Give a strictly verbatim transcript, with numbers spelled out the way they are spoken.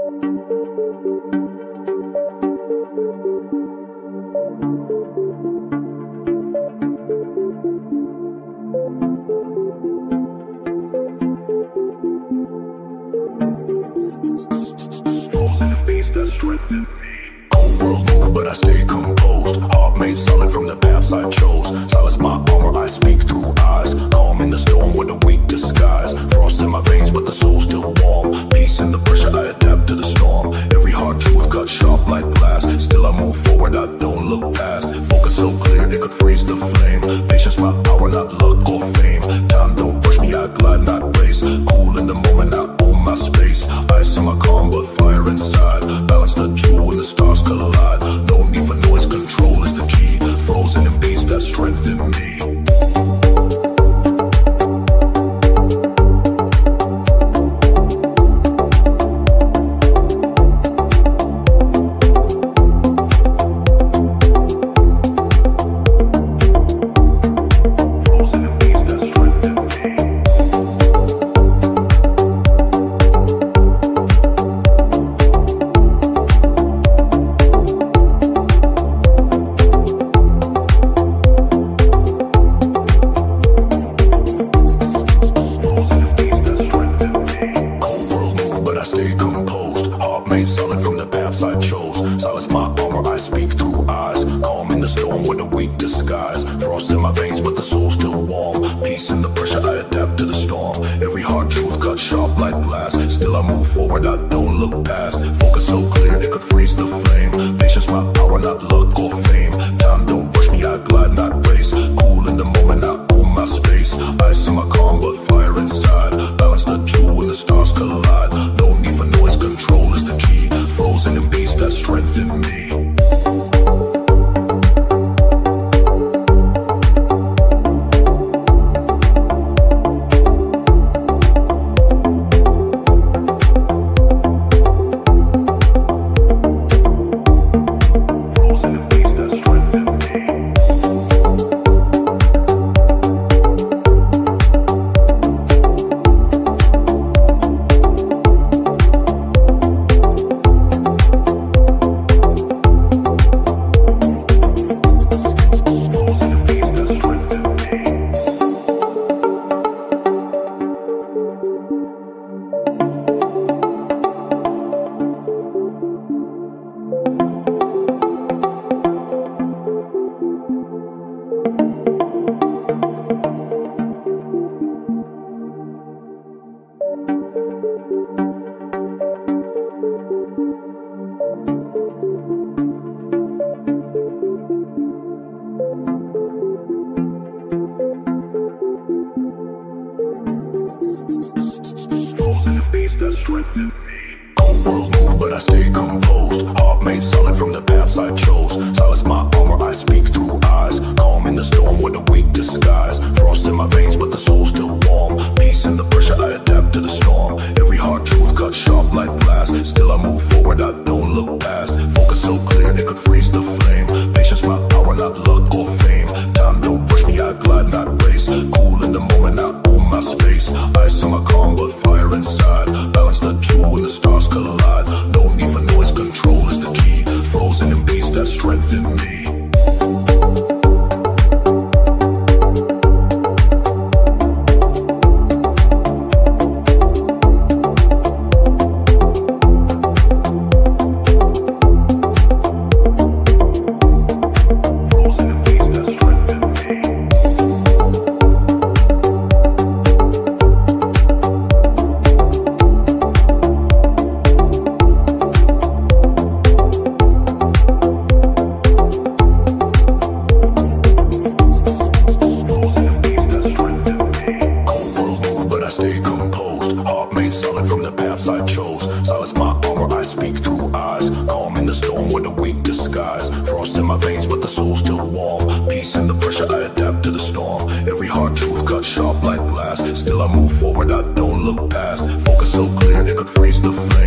Cold world move, but I stay composed. Heart made solid from the paths I chose. Silence my armor, I speak through eyes. Calm in the storm with a weak disguise. Frost in my veins, but the soul's still warm. Peace in the pressure, I adapt to the storm. Every hard truth cut sharp like glass. Still I move forward, I don't look past. Focus so clear, it could freeze the flame. Patience my power, not luck or fame. Time don't rush me, I glide, not race. Cool in the moment, I own my space. Ice in my calm, but fire inside. Balance the two when the stars collide. No need for noise, control is the key. Frozen in peace, that strength in me. Solid from the paths I chose. Silence my armor, I speak through eyes. Calm in the storm with a weak disguise. Frost in my veins, but the soul's still warm. Peace in the pressure, I adapt to the storm. Every hard truth cut sharp like glass. Still I move forward, I don't look past. Focus so clear, it could freeze the flame. Patience my power, not luck or fame. Time don't rush me, I glide, not race. Cool in the moment, I own my space. Ice in my calm, but fire inside. Balance the two when the stars collide. No need for noise, control is the key. Frozen in peace, that strength in me. Cold world move, but I stay composed. Heart made solid from the paths I chose. Silence my armor, I speak through eyes. Calm in the storm with a weak disguise. Frost in my veins, but the soul's still warm. Peace in the pressure, I adapt to the storm. Every hard truth cut sharp like glass. Still I move forward, I don't look past. Focus so clear, it could freeze the flame. Patience my power, not luck or fame. Time don't rush me, I glide, not race. Cool in the moment, I own my space. Ice in my calm, but fire inside. Balance the two when the stars collide. No need for noise, control is the key. Frozen in peace, that strength in me. Solid from the paths I chose. Silence my armor, I speak through eyes. Calm in the storm with a weak disguise. Frost in my veins, but the soul's still warm. Peace in the pressure, I adapt to the storm. Every hard truth cut sharp like glass. Still I move forward, I don't look past. Focus so clear, it could freeze the flame.